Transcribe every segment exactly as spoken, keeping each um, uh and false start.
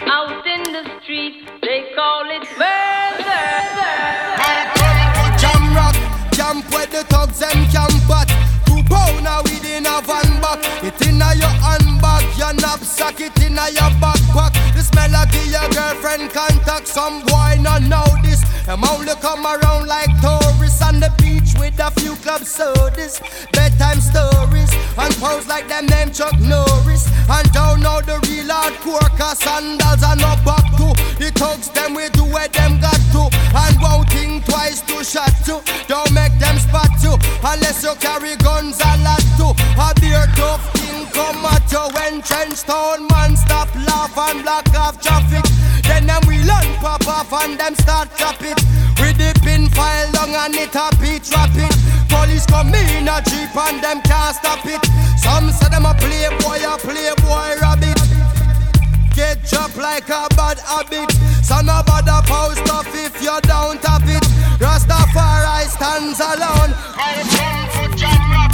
Out in the street, they call it murder. Jam rock, camp where the thugs and camp at. Two pounder within a van back. It inna your handbag, your knapsack, it inna your backpack. The smell of your girlfriend contact. Some boy not know this. Them only come around like tourists on the beach with a few club sodas, bedtime stories, and pose like them name Chuck Norris. And don't know the real hardcore, cause sandals are not back to. The thugs them we do where them got to. And won't think twice to shot to. Don't make them spot you, unless you carry guns a lot too. A beer tough thing come at you when trench town man stop laugh and block off traffic. Then them we learn pop off and them start chop it. We dip in file long and it a beat rapid. Police come in a jeep and them can't stop it. Some say them a playboy, a playboy rabbit. Get chopped like a bad habit. So no bother post off if you don't have it. Rastafari stands alone. I come for jam rock.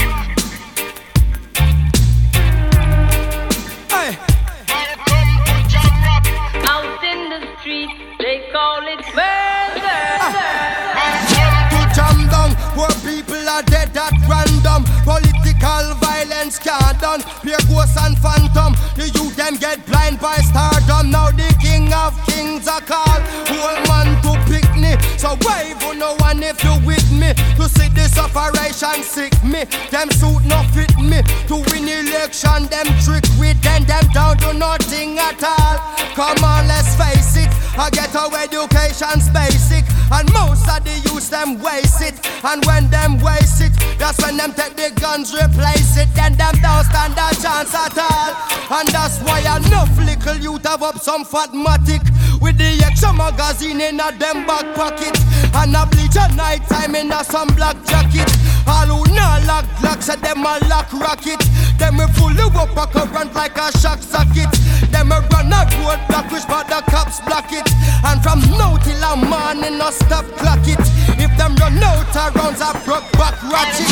Hey. I come for jam rock. Out in the street, they call it murder. I come to jam down where people are dead at random. Political violence can't done. Pure ghosts and phantom. The youth them get blind by stardom. Now the king of kings are called. Whole man to pick me. So wave on no one if you with me. To see this operation sick me. Them suit no fit me. To win election them trick with them. Them down to nothing at all. Come on let's face it. I get our education's basic. And most of the youth them waste it. And when them waste it, that's when them take the guns replace it. Then them don't stand a chance at all. And that's why enough little youth have up some fatmatic with the extra magazine in a them back pocket. And a bleach at night time in a some black jacket. All who not lock glocks at them a lock rocket. Them we fully up a current like a shock socket. Them we run a road block which but the cops block it. And from now till a morning no stop clock it. If them run out of rounds a broke back ratchet.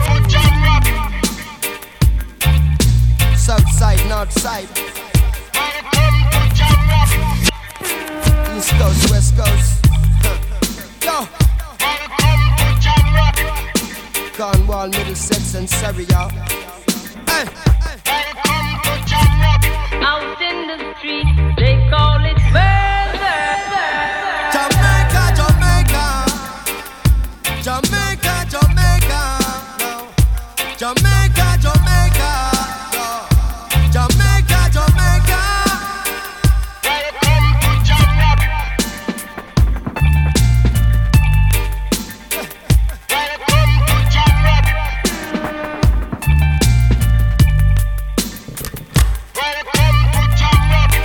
South side, north side, East coast, west coast. Yo, Cornwall, Middlesex and Surrey, y'all. Hey. Out in the street, they call it murder. Jamaica, Jamaica, Jamaica, Jamaica, no. Jamaica, Jamaica, no. Jamaica, Jamaica. Welcome to Jamaica. Welcome to Jamaica. Welcome to Jamaica.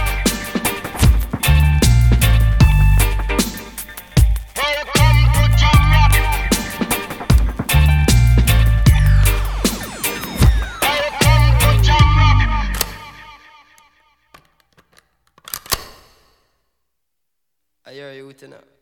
Welcome to Jamaica. Welcome to Jamaica. I hear you with it now.